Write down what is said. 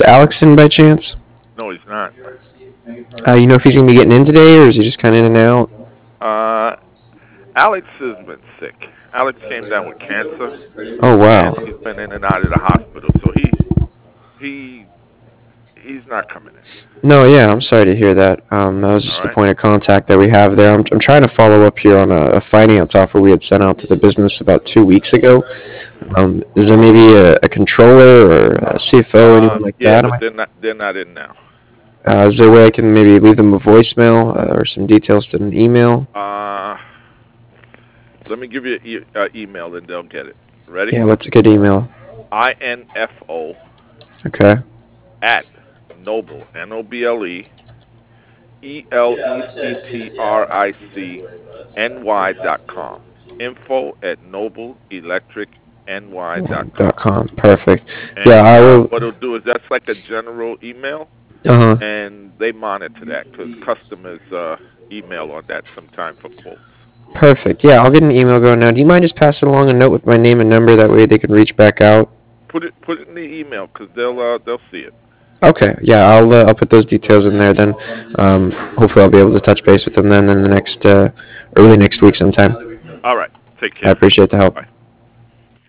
Alex in by chance? No, he's not. You know if he's gonna be getting in today, or is he just kind of in and out? Uh, Alex has been sick. Alex came down with cancer, Oh wow. and he's been in and out of the hospital. So he he's not coming in. No, yeah, I'm sorry to hear that. That was All just the right. point of contact that we have there. I'm trying to follow up here on a finance offer we had sent out to the business about 2 weeks ago. Is there maybe a controller or a CFO, anyone like Yeah, that? but they're not in now. Is there a way I can maybe leave them a voicemail or some details to an email? Uh, Let me give you an email, and they'll get it. Ready? Yeah, what's a good email? info Okay. at noble NobleElectricNY.com. Info at NobleElectricNY.com. .com. Perfect. Yeah, And I will. what it'll do is that's like a general email, Uh huh. and they monitor that because customers email on that sometime for quotes. Perfect. Yeah, I'll get an email going now. Do you mind just passing along a note with my name and number? That way they can reach back out. Put it in the email because they'll see it. Okay. Yeah, I'll put those details in there then. Hopefully I'll be able to touch base with them then in the next early next week sometime. All right. Take I care. appreciate the help. Bye.